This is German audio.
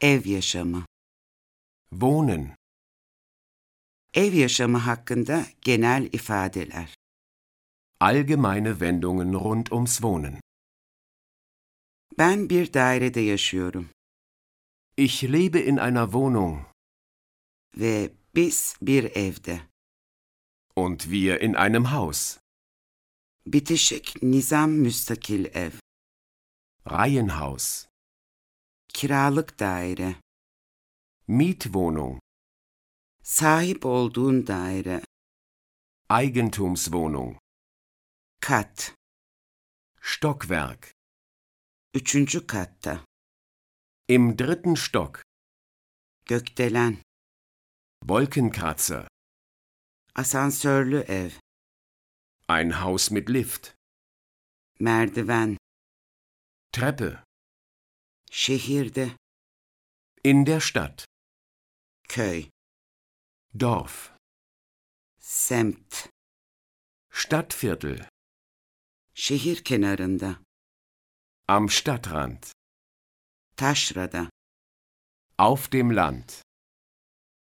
Ev yaşamı. Wohnen. Ev yaşamı hakkında genel ifadeler. Allgemeine Wendungen rund ums Wohnen. Ben bir dairede yaşıyorum Ich lebe in einer Wohnung ve biz bir evde. und wir in einem Haus. Bitişik nizam müstakil ev. Reihenhaus. Kiralık daire. Mietwohnung. Sahip olduğun daire. Eigentumswohnung. Kat. Stockwerk. 3. katta. Im 3. Stock. Gökdelen. Wolkenkratzer. Asansörlü ev. Ein Haus mit Lift. Merdiven. Treppe. Şehirde. In der Stadt. Köy. Dorf. Semt. Stadtviertel. Şehir kenarında. Am Stadtrand. Taşrada. Auf dem Land.